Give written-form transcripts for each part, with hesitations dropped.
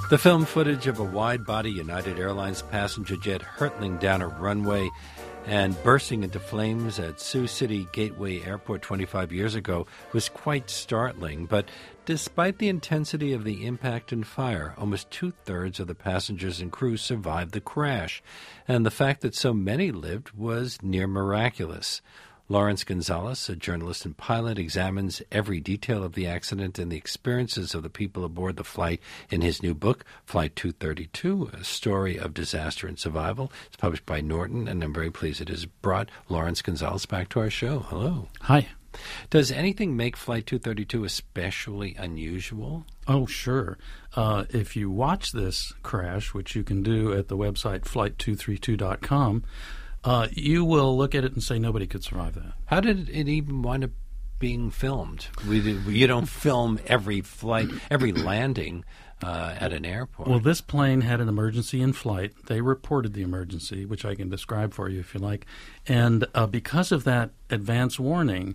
The film footage of a wide-body United Airlines passenger jet hurtling down a runway and bursting into flames at Sioux City Gateway Airport 25 years ago was quite startling. But despite the intensity of the impact and fire, almost two-thirds of the passengers and crew survived the crash. And the fact that so many lived was near miraculous. Lawrence Gonzalez, a journalist and pilot, examines every detail of the accident and the experiences of the people aboard the flight in his new book, Flight 232, A Story of Disaster and Survival. It's published by Norton, and I'm very pleased it has brought Lawrence Gonzalez back to our show. Hello. Hi. Does anything make Flight 232 especially unusual? Oh, sure. If you watch this crash, which you can do at the website flight232.com, you will look at it and say nobody could survive that. How did it even wind up being filmed? You don't film every flight, every landing at an airport. Well, this plane had an emergency in flight. They reported the emergency, which I can describe for you if you like. And because of that advance warning,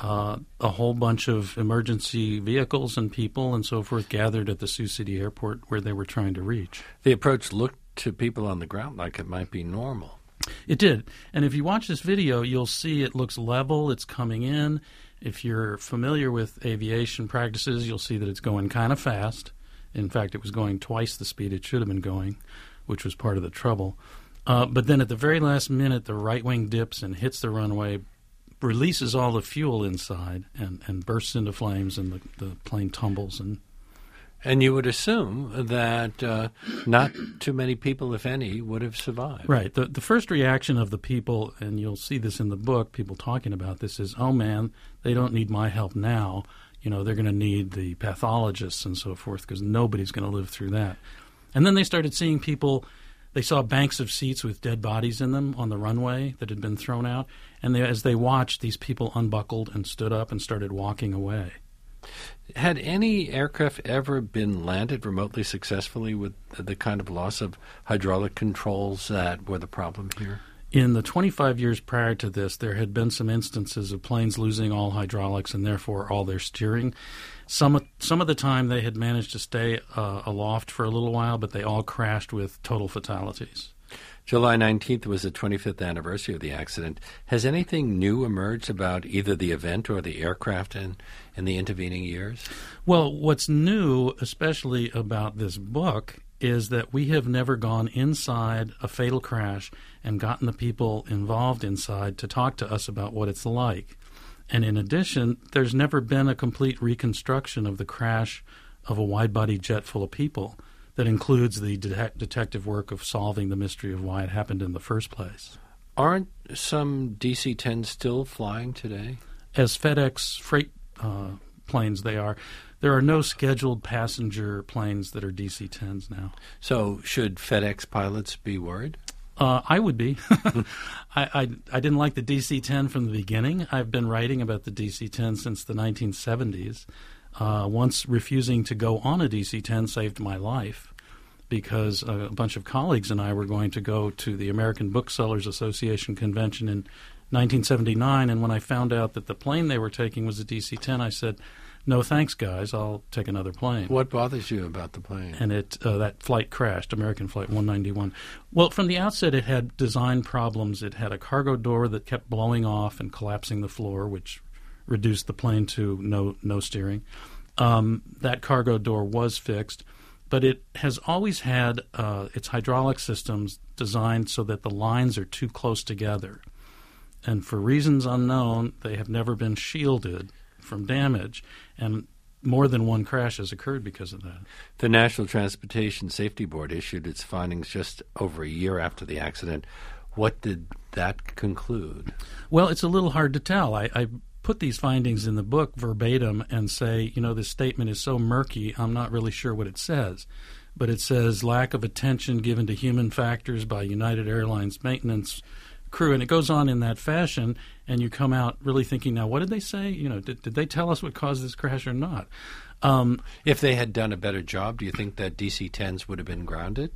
a whole bunch of emergency vehicles and people and so forth gathered at the Sioux City Airport where they were trying to reach. The approach looked to people on the ground like it might be normal. It did. And if you watch this video, you'll see it looks level. It's coming in. If you're familiar with aviation practices, you'll see that it's going kind of fast. In fact, it was going twice the speed it should have been going, which was part of the trouble. But then at the very last minute, the right wing dips and hits the runway, releases all the fuel inside, and bursts into flames, and the plane tumbles. And you would assume that not too many people, if any, would have survived. Right. The first reaction of the people, and you'll see this in the book, people talking about this, is, oh, man, they don't need my help now. You know, they're going to need the pathologists and so forth because nobody's going to live through that. And then they started seeing people. They saw banks of seats with dead bodies in them on the runway that had been thrown out. And as they watched, these people unbuckled and stood up and started walking away. Had any aircraft ever been landed remotely successfully with the kind of loss of hydraulic controls that were the problem here? In the 25 years prior to this, there had been some instances of planes losing all hydraulics and therefore all their steering. Some of the time they had managed to stay aloft for a little while, but they all crashed with total fatalities. July 19th was the 25th anniversary of the accident. Has anything new emerged about either the event or the aircraft in the intervening years? Well, what's new, especially about this book, is that we have never gone inside a fatal crash and gotten the people involved inside to talk to us about what it's like. And in addition, there's never been a complete reconstruction of the crash of a wide-body jet full of people that includes the detective work of solving the mystery of why it happened in the first place. Aren't some DC-10s still flying today? As FedEx freight planes they are. There are no scheduled passenger planes that are DC-10s now. So should FedEx pilots be worried? I would be. I didn't like the DC-10 from the beginning. I've been writing about the DC-10 since the 1970s. Once refusing to go on a DC-10 saved my life because a bunch of colleagues and I were going to go to the American Booksellers Association convention in 1979, and when I found out that the plane they were taking was a DC-10, I said, no thanks, guys, I'll take another plane. What bothers you about the plane? And that flight crashed, American Flight 191. Well, from the outset, it had design problems. It had a cargo door that kept blowing off and collapsing the floor, which reduced the plane to no steering. That cargo door was fixed, but it has always had its hydraulic systems designed so that the lines are too close together. And for reasons unknown, they have never been shielded from damage, and more than one crash has occurred because of that. The National Transportation Safety Board issued its findings just over a year after the accident. What did that conclude? Well, it's a little hard to tell. I put these findings in the book verbatim and say, this statement is so murky, I'm not really sure what it says. But it says lack of attention given to human factors by United Airlines maintenance crew, and it goes on in that fashion, and you come out really thinking, now, what did they say? Did they tell us what caused this crash or not? If they had done a better job, do you think that DC-10s would have been grounded?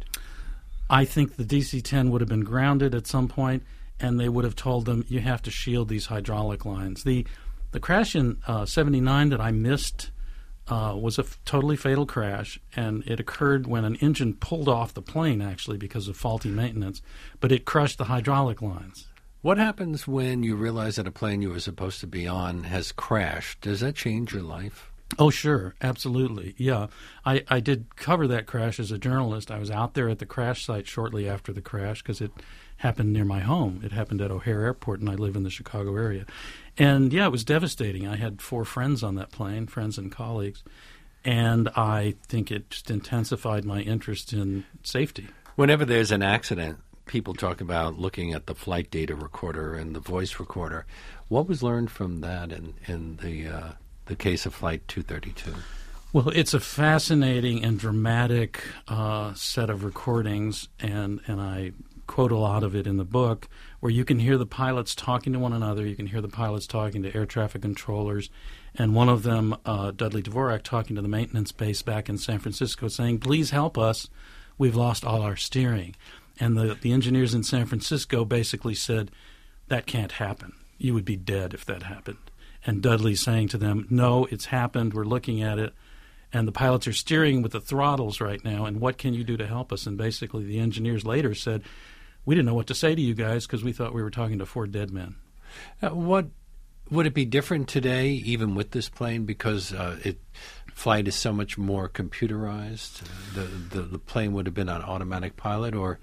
I think the DC-10 would have been grounded at some point, and they would have told them, you have to shield these hydraulic lines. The crash in 79 that I missed was a totally fatal crash, and it occurred when an engine pulled off the plane, actually, because of faulty maintenance, but it crushed the hydraulic lines. What happens when you realize that a plane you were supposed to be on has crashed? Does that change your life? Oh, sure. Absolutely. Yeah. I did cover that crash as a journalist. I was out there at the crash site shortly after the crash because it happened near my home. It happened at O'Hare Airport, and I live in the Chicago area. And, yeah, it was devastating. I had 4 friends on that plane, friends and colleagues, and I think it just intensified my interest in safety. Whenever there's an accident, people talk about looking at the flight data recorder and the voice recorder. What was learned from that in the case of Flight 232? Well, it's a fascinating and dramatic set of recordings, and I quote a lot of it in the book, where you can hear the pilots talking to one another, you can hear the pilots talking to air traffic controllers, and one of them, Dudley Dvorak, talking to the maintenance base back in San Francisco, saying, "Please help us, we've lost all our steering." And the engineers in San Francisco basically said, "That can't happen. You would be dead if that happened." And Dudley's saying to them, "No, it's happened. We're looking at it. And the pilots are steering with the throttles right now. And what can you do to help us?" And basically the engineers later said, "We didn't know what to say to you guys because we thought we were talking to 4 dead men." What would it be different today, even with this plane, because flight is so much more computerized? The plane would have been on automatic pilot, or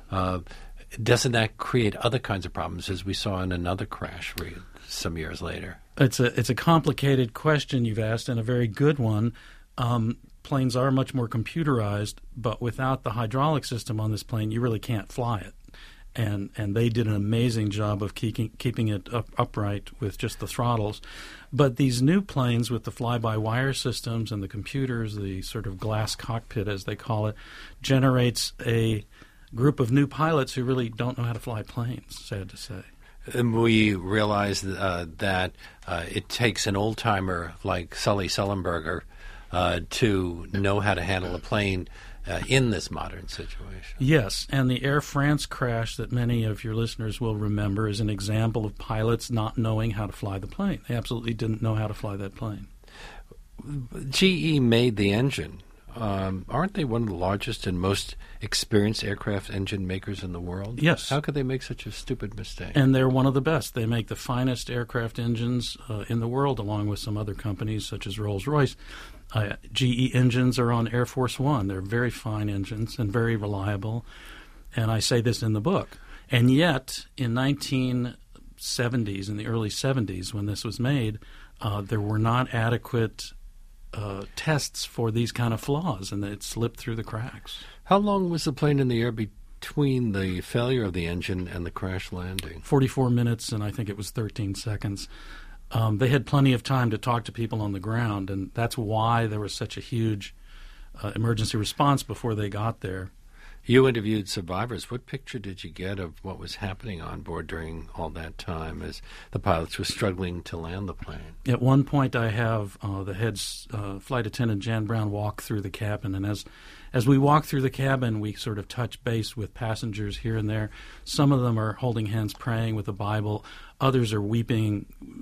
doesn't that create other kinds of problems, as we saw in another crash some years later? It's a complicated question you've asked, and a very good one. Planes are much more computerized, but without the hydraulic system on this plane, you really can't fly it. And they did an amazing job of keeping it upright with just the throttles. But these new planes with the fly-by-wire systems and the computers, the sort of glass cockpit, as they call it, generates a group of new pilots who really don't know how to fly planes, sad to say. And we realize that it takes an old-timer like Sully Sullenberger to know how to handle a plane in this modern situation. Yes, and the Air France crash that many of your listeners will remember is an example of pilots not knowing how to fly the plane. They absolutely didn't know how to fly that plane. GE made the engine. Aren't they one of the largest and most experienced aircraft engine makers in the world? Yes. How could they make such a stupid mistake? And they're one of the best. They make the finest aircraft engines in the world, along with some other companies such as Rolls-Royce. GE engines are on Air Force One. They're very fine engines and very reliable, and I say this in the book. And yet, in 1970s, in the early 70s, when this was made, there were not adequate tests for these kind of flaws, and it slipped through the cracks. How long was the plane in the air between the failure of the engine and the crash landing? 44 minutes, and I think it was 13 seconds. They had plenty of time to talk to people on the ground, and that's why there was such a huge emergency response before they got there. You interviewed survivors. What picture did you get of what was happening on board during all that time as the pilots were struggling to land the plane? At one point, I have the head flight attendant, Jan Brown, walk through the cabin, and as we walk through the cabin, we sort of touch base with passengers here and there. Some of them are holding hands, praying with the Bible. Others are weeping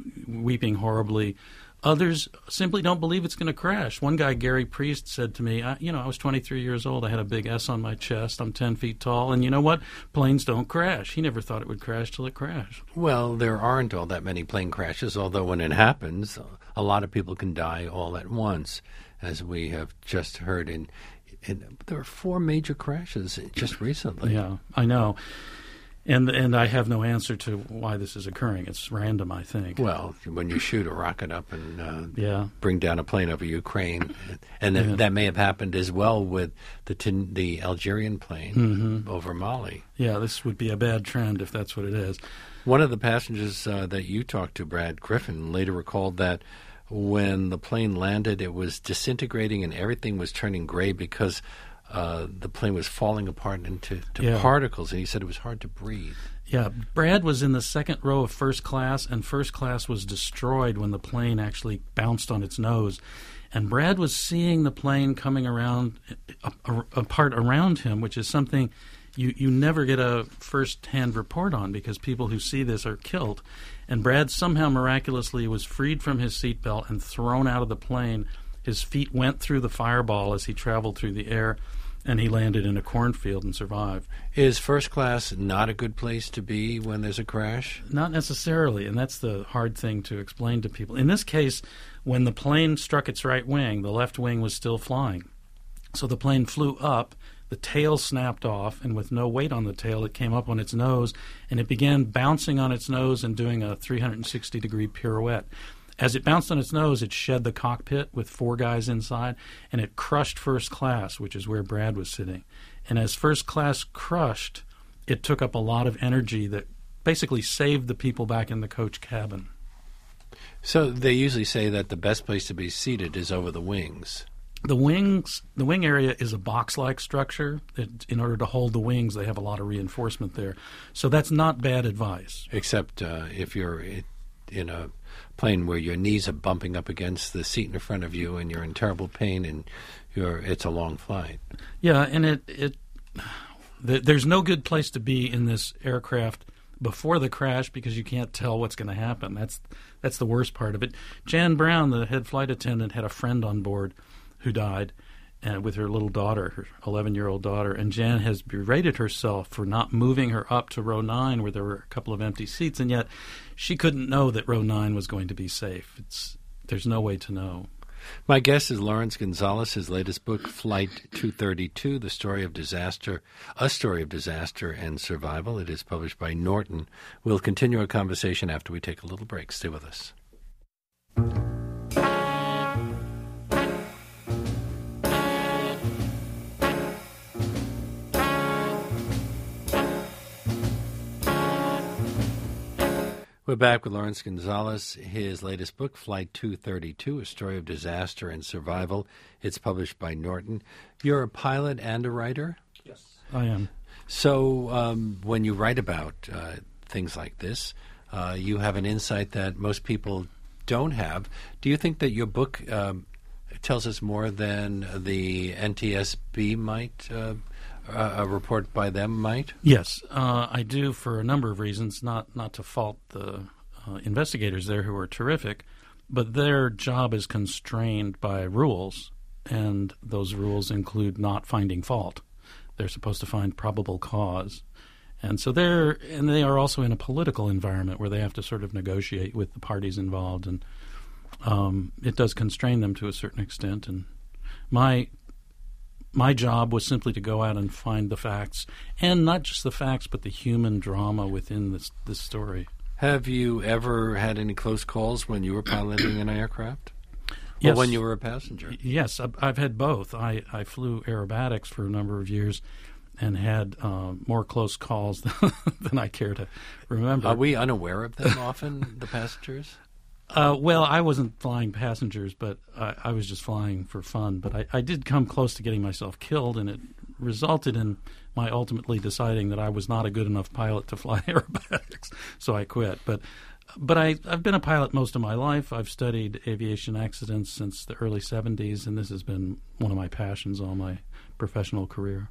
horribly. Others simply don't believe it's going to crash. One guy, Gary Priest, said to me, I was 23 years old. I had a big S on my chest. I'm 10 feet tall. And you know what? Planes don't crash. He never thought it would crash till it crashed. Well, there aren't all that many plane crashes, although when it happens, a lot of people can die all at once, as we have just heard. And there are 4 major crashes just recently. Yeah, I know. And I have no answer to why this is occurring. It's random, I think. Well, when you shoot a rocket up and bring down a plane over Ukraine, and that may have happened as well with the Algerian plane over Mali. Yeah, this would be a bad trend if that's what it is. One of the passengers that you talked to, Brad Griffin, later recalled that when the plane landed, it was disintegrating and everything was turning gray because the plane was falling apart into particles, and he said it was hard to breathe. Yeah, Brad was in the second row of first class, and first class was destroyed when the plane actually bounced on its nose. And Brad was seeing the plane coming around, apart around him, which is something you never get a first-hand report on because people who see this are killed. And Brad somehow miraculously was freed from his seatbelt and thrown out of the plane. His feet went through the fireball as he traveled through the air, and he landed in a cornfield and survived. Is first class not a good place to be when there's a crash? Not necessarily, and that's the hard thing to explain to people. In this case, when the plane struck its right wing, the left wing was still flying. So the plane flew up, the tail snapped off, and with no weight on the tail, it came up on its nose, and it began bouncing on its nose and doing a 360-degree pirouette. As it bounced on its nose, it shed the cockpit with 4 guys inside, and it crushed first class, which is where Brad was sitting. And as first class crushed, it took up a lot of energy that basically saved the people back in the coach cabin. So they usually say that the best place to be seated is over the wings. The wing area is a box-like structure. In order to hold the wings, they have a lot of reinforcement there. So that's not bad advice. Except if you're in a plane where your knees are bumping up against the seat in front of you and you're in terrible pain and it's a long flight. Yeah, and there's no good place to be in this aircraft before the crash because you can't tell what's going to happen. That's the worst part of it. Jan Brown, the head flight attendant, had a friend on board who died with her little daughter, her 11-year-old daughter, and Jan has berated herself for not moving her up to row 9 where there were a couple of empty seats, and yet she couldn't know that row 9 was going to be safe. There's no way to know. My guest is Lawrence Gonzales. His latest book, Flight 232, A Story of Disaster and Survival. It is published by Norton. We'll continue our conversation after we take a little break. Stay with us. We're back with Lawrence Gonzales. His latest book, Flight 232, A Story of Disaster and Survival. It's published by Norton. You're a pilot and a writer? Yes, I am. So when you write about things like this, you have an insight that most people don't have. Do you think that your book tells us more than the NTSB might, a report by them might? Yes, I do for a number of reasons, not to fault the investigators there who are terrific, but their job is constrained by rules, and those rules include not finding fault. They're supposed to find probable cause. And so they are also in a political environment where they have to sort of negotiate with the parties involved, and it does constrain them to a certain extent. And my job was simply to go out and find the facts, and not just the facts, but the human drama within this story. Have you ever had any close calls when you were piloting an aircraft? Yes. Or when you were a passenger? Yes, I've had both. I flew aerobatics for a number of years and had more close calls than I care to remember. Are we unaware of them often, the passengers? Well, I wasn't flying passengers, but I was just flying for fun. But I did come close to getting myself killed, and it resulted in my ultimately deciding that I was not a good enough pilot to fly aerobatics, so I quit. But I've been a pilot most of my life. I've studied aviation accidents since the early 70s, and this has been one of my passions all my professional career.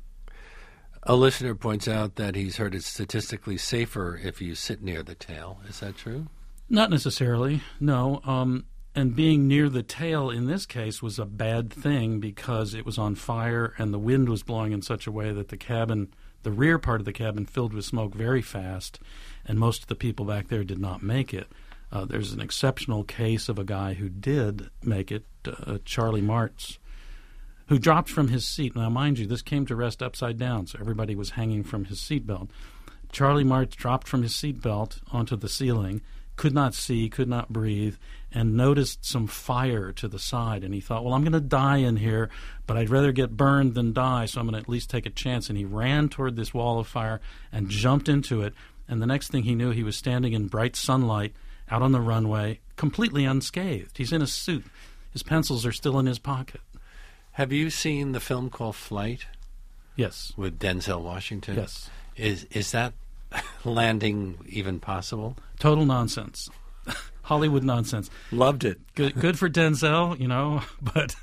A listener points out that he's heard it's statistically safer if you sit near the tail. Is that true? Not necessarily, no. And being near the tail in this case was a bad thing because it was on fire and the wind was blowing in such a way that the rear part of the cabin filled with smoke very fast, and most of the people back there did not make it. There's an exceptional case of a guy who did make it, Charlie Martz, who dropped from his seat. Now, mind you, this came to rest upside down, so everybody was hanging from his seatbelt. Charlie Martz dropped from his seatbelt onto the ceiling, could not see, could not breathe, and noticed some fire to the side. And he thought, well, I'm going to die in here, but I'd rather get burned than die, so I'm going to at least take a chance. And he ran toward this wall of fire and jumped into it. And the next thing he knew, he was standing in bright sunlight out on the runway, completely unscathed. He's in a suit. His pencils are still in his pocket. Have you seen the film called Flight? Yes. With Denzel Washington? Yes. Is that landing even possible? Total nonsense. Hollywood nonsense. Loved it. Good for Denzel, but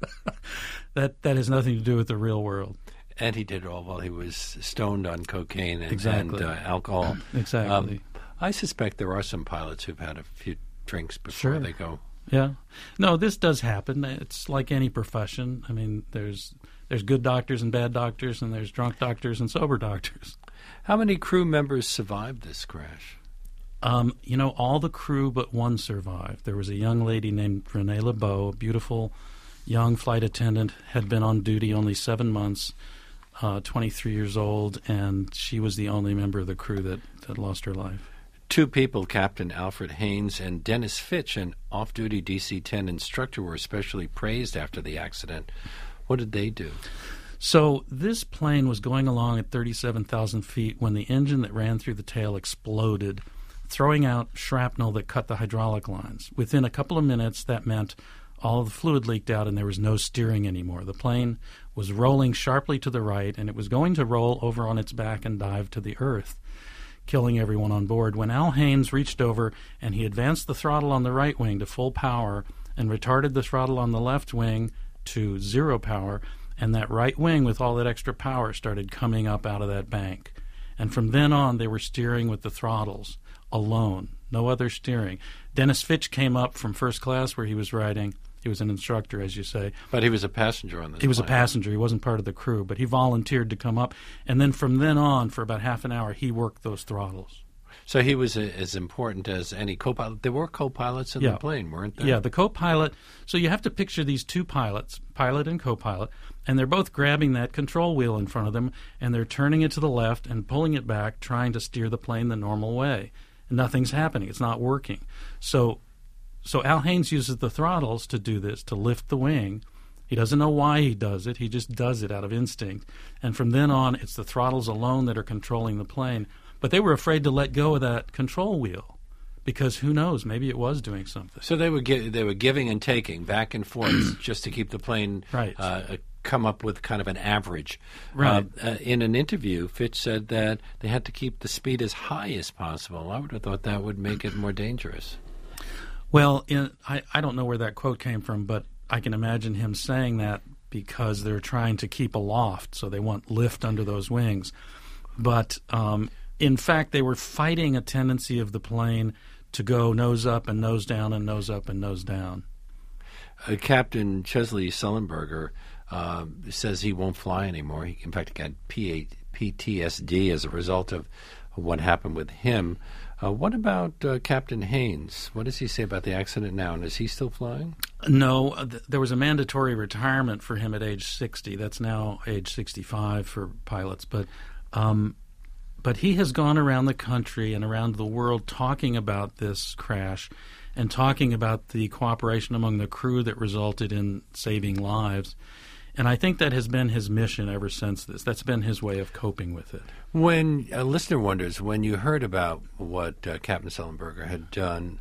that has nothing to do with the real world. And he did it all while he was stoned on cocaine and alcohol. Exactly. I suspect there are some pilots who've had a few drinks before they go. Yeah. No, this does happen. It's like any profession. I mean, there's good doctors and bad doctors, and there's drunk doctors and sober doctors. How many crew members survived this crash? All the crew but one survived. There was a young lady named Renee LeBeau, a beautiful young flight attendant, had been on duty only 7 months, 23 years old, and she was the only member of the crew that lost her life. Two people, Captain Alfred Haynes and Dennis Fitch, an off-duty DC-10 instructor, were especially praised after the accident. What did they do? So this plane was going along at 37,000 feet when the engine that ran through the tail exploded, throwing out shrapnel that cut the hydraulic lines. Within a couple of minutes, that meant all of the fluid leaked out and there was no steering anymore. The plane was rolling sharply to the right, and it was going to roll over on its back and dive to the earth, killing everyone on board. When Al Haynes reached over and he advanced the throttle on the right wing to full power and retarded the throttle on the left wing to 0 power, and that right wing with all that extra power started coming up out of that bank. And from then on, they were steering with the throttles alone, no other steering. Dennis Fitch came up from first class where he was riding. He was an instructor, as you say. But he was a passenger on this He was plane. a passenger. He wasn't part of the crew, but he volunteered to come up. And then from then on, for about half an hour, he worked those throttles. So he was as important as any co-pilot. There were co-pilots in the plane, weren't there? Yeah, the co-pilot. So you have to picture these two pilots, pilot and co-pilot, and they're both grabbing that control wheel in front of them, and they're turning it to the left and pulling it back, trying to steer the plane the normal way. And nothing's happening. It's not working. So Al Haynes uses the throttles to do this, to lift the wing. He doesn't know why he does it. He just does it out of instinct. And from then on, it's the throttles alone that are controlling the plane. But they were afraid to let go of that control wheel because who knows, maybe it was doing something. So they were giving and taking back and forth just to keep the plane come up with kind of an average. Right. In an interview, Fitch said that they had to keep the speed as high as possible. I would have thought that would make it more dangerous. Well, I don't know where that quote came from, but I can imagine him saying that because they're trying to keep aloft, so they want lift under those wings. But in fact, they were fighting a tendency of the plane to go nose up and nose down and nose up and nose down. Captain Chesley Sullenberger says he won't fly anymore. He, in fact, got PTSD as a result of what happened with him. What about Captain Haynes? What does he say about the accident now, and is he still flying? No, there was a mandatory retirement for him at age 60. That's now age 65 for pilots. But he has gone around the country and around the world talking about this crash and talking about the cooperation among the crew that resulted in saving lives. And I think that has been his mission ever since this. That's been his way of coping with it. When a listener wonders, when you heard about what Captain Sullenberger had done,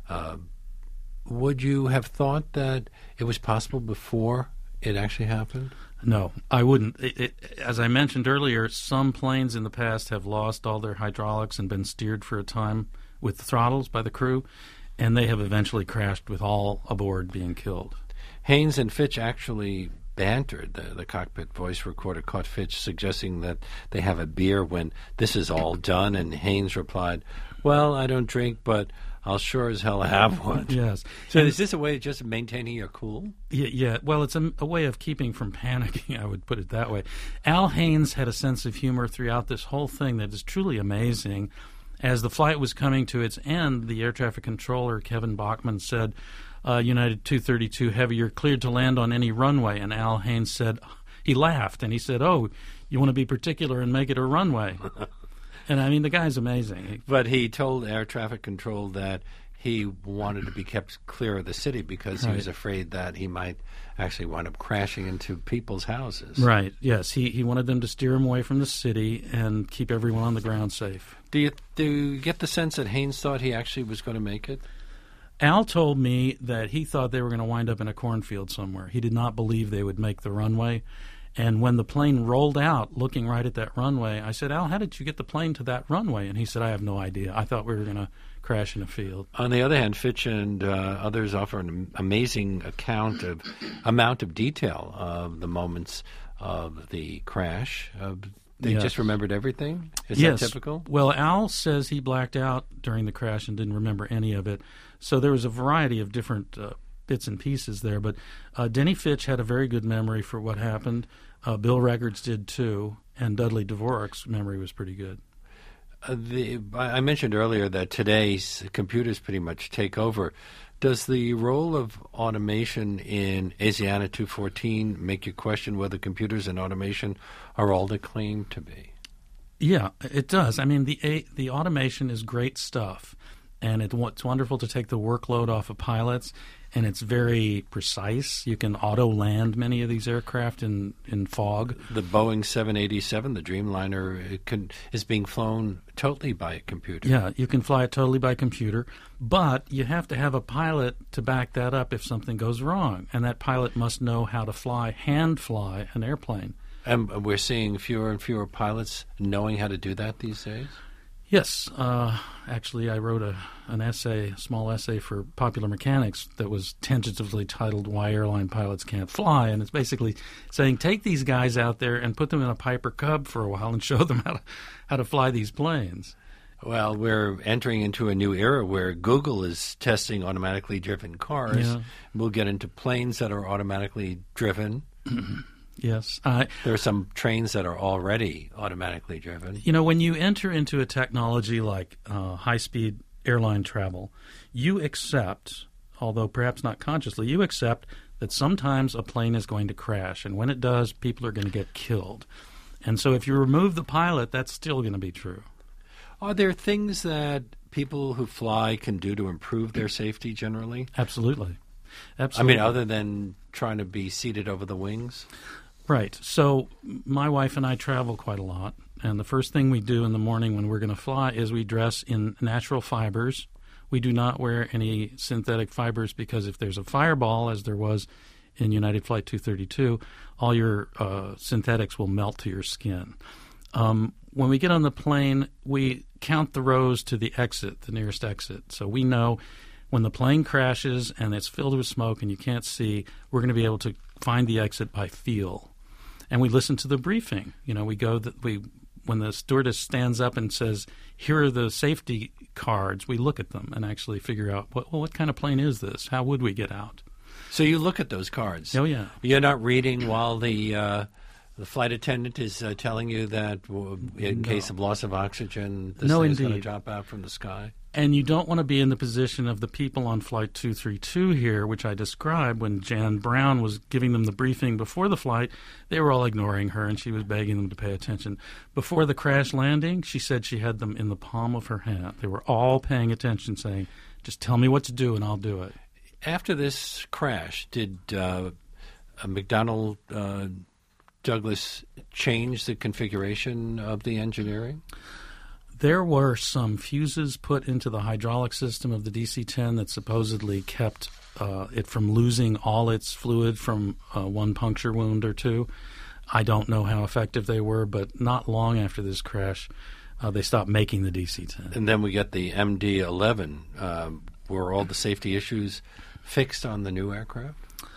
would you have thought that it was possible before it actually happened? No, I wouldn't. As I mentioned earlier, some planes in the past have lost all their hydraulics and been steered for a time with the throttles by the crew, and they have eventually crashed with all aboard being killed. Haynes and Fitch actually bantered. The cockpit voice recorder caught Fitch suggesting that they have a beer when this is all done, and Haynes replied, "Well, I don't drink, but I'll sure as hell have one." Yes. So is this a way of just maintaining your cool? Yeah. Well, it's a way of keeping from panicking, I would put it that way. Al Haynes had a sense of humor throughout this whole thing that is truly amazing. As the flight was coming to its end, the air traffic controller, Kevin Bachman, said, United 232 Heavy, you're cleared to land on any runway. And Al Haynes said, he laughed, and he said, "Oh, you want to be particular and make it a runway." And, I mean, the guy's amazing. But he told air traffic control that he wanted to be kept clear of the city because he was afraid that he might actually wind up crashing into people's houses. Right, yes. He wanted them to steer him away from the city and keep everyone on the ground safe. Do you get the sense that Haynes thought he actually was going to make it? Al told me that he thought they were going to wind up in a cornfield somewhere. He did not believe they would make the runway. And when the plane rolled out, looking right at that runway, I said, "Al, how did you get the plane to that runway?" And he said, "I have no idea. I thought we were going to crash in a field." On the other hand, Fitch and others offer an amazing amount of detail of the moments of the crash. They just remembered everything? Is that typical? Well, Al says he blacked out during the crash and didn't remember any of it. So there was a variety of different bits and pieces there. But Denny Fitch had a very good memory for what happened. Bill Reggards did too, and Dudley Dvorak's memory was pretty good. I mentioned earlier that today's computers pretty much take over. Does the role of automation in ASIANA 214 make you question whether computers and automation are all they claim to be? Yeah, it does. I mean, the automation is great stuff, and it's wonderful to take the workload off of pilots, and it's very precise. You can auto-land many of these aircraft in fog. The Boeing 787, the Dreamliner, is being flown totally by a computer. Yeah, you can fly it totally by computer, but you have to have a pilot to back that up if something goes wrong, and that pilot must know how to hand fly an airplane. And we're seeing fewer and fewer pilots knowing how to do that these days? Yes. Actually, I wrote a small essay for Popular Mechanics that was tentatively titled Why Airline Pilots Can't Fly, and it's basically saying take these guys out there and put them in a Piper Cub for a while and show them how to fly these planes. Well, we're entering into a new era where Google is testing automatically driven cars. Yeah. We'll get into planes that are automatically driven. Yes. There are some trains that are already automatically driven. You know, when you enter into a technology like high-speed airline travel, you accept, although perhaps not consciously, you accept that sometimes a plane is going to crash, and when it does, people are going to get killed. And so if you remove the pilot, that's still going to be true. Are there things that people who fly can do to improve their safety generally? Absolutely. I mean, other than trying to be seated over the wings? Right. So my wife and I travel quite a lot, and the first thing we do in the morning when we're going to fly is we dress in natural fibers. We do not wear any synthetic fibers because if there's a fireball, as there was in United Flight 232, all your synthetics will melt to your skin. When we get on the plane, we count the rows to the exit, the nearest exit. So we know when the plane crashes and it's filled with smoke and you can't see, we're going to be able to find the exit by feel. And we listen to the briefing. You know, when the stewardess stands up and says, here are the safety cards, we look at them and actually figure out, what kind of plane is this? How would we get out? So you look at those cards. Oh, yeah. You're not reading while the flight attendant is telling you that in case of loss of oxygen, this thing is going to drop out from the sky? And you don't want to be in the position of the people on Flight 232 here, which I described when Jan Brown was giving them the briefing before the flight. They were all ignoring her, and she was begging them to pay attention. Before the crash landing, she said she had them in the palm of her hand. They were all paying attention, saying, just tell me what to do, and I'll do it. After this crash, did McDonnell Douglas change the configuration of the engineering? There were some fuses put into the hydraulic system of the DC-10 that supposedly kept it from losing all its fluid from one puncture wound or two. I don't know how effective they were, but not long after this crash, they stopped making the DC-10. And then we get the MD-11. Were all the safety issues fixed on the new aircraft?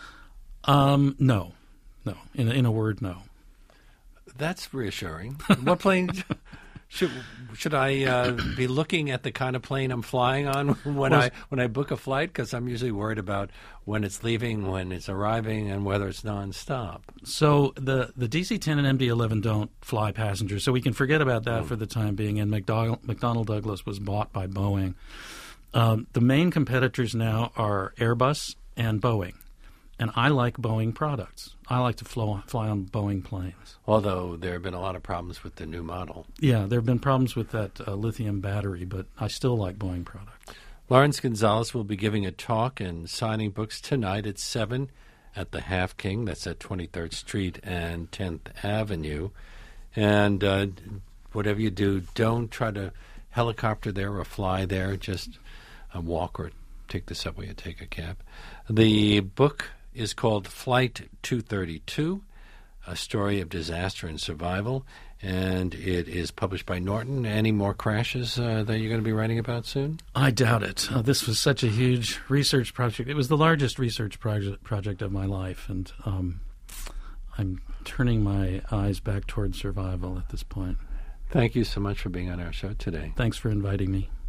No. In a word, no. That's reassuring. What plane... Should I be looking at the kind of plane I'm flying on when I book a flight? Because I'm usually worried about when it's leaving, when it's arriving, and whether it's nonstop. So the DC-10 and MD-11 don't fly passengers, so we can forget about that for the time being. And McDonnell Douglas was bought by Boeing. The main competitors now are Airbus and Boeing. And I like Boeing products. I like to fly on Boeing planes. Although there have been a lot of problems with the new model. Yeah, there have been problems with that lithium battery, but I still like Boeing products. Lawrence Gonzales will be giving a talk and signing books tonight at 7 at the Half King. That's at 23rd Street and 10th Avenue. And whatever you do, don't try to helicopter there or fly there. Just walk or take the subway or take a cab. The book is called Flight 232, A Story of Disaster and Survival, and it is published by Norton. Any more crashes that you're going to be writing about soon? I doubt it. This was such a huge research project. It was the largest research project of my life, and I'm turning my eyes back toward survival at this point. Thank you so much for being on our show today. Thanks for inviting me.